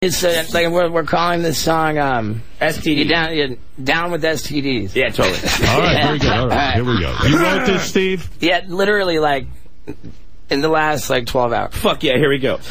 It's like we're calling this song STD. You're down with STDs. Yeah, totally. All right, very good. All right, here we go. You wrote this, Steve? Yeah, literally, like, in the last, 12 hours. Fuck yeah, here we go.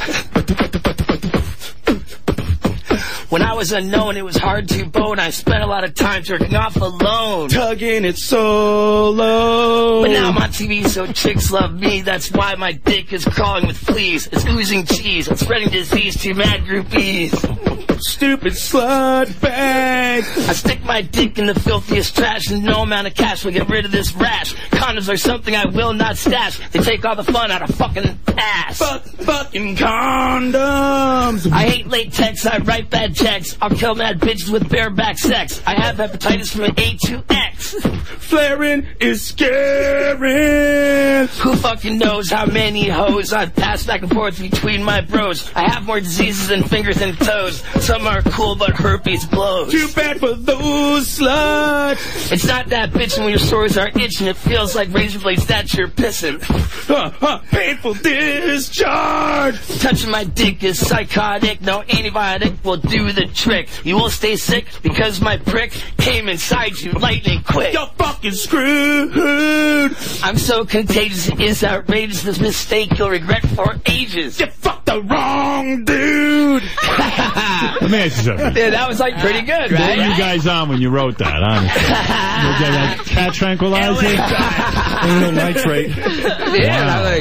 When I was unknown, it was hard to bone. I spent a lot of time jerking off alone. Tugging it solo. But now I'm on TV, so chicks love me. That's why my dick is crawling with fleas. It's oozing cheese. It's spreading disease to mad groupies. Stupid slut bag. I stick my dick in the filthiest trash, and no amount of cash will get rid of this rash. Condoms are something I will not stash. They take all the fun out of fucking ass. Fucking condoms. I hate latex. I write bad checks. I'll kill mad bitches with bareback sex. I have hepatitis from A to X. Flaring is scaring. Who fucking knows how many hoes I've passed back and forth between my bros. I have more diseases than fingers and toes. Some are cool, but herpes blows. Too bad for those sluts. It's not that bitch when your sores are itching. It feels like razor blades that you're pissing. Painful discharge. Touching my dick is psychotic. No antibiotic will do the trick. You will stay sick because my prick came inside you lightning quick. You're fucking screwed. I'm so contagious, it is outrageous. This mistake you'll regret for ages. You fucked the wrong dude. Let me ask you something. Yeah, that was pretty good, right? What were you guys on when you wrote that? Cat tranquilizer? Nitrate. Yeah, wow.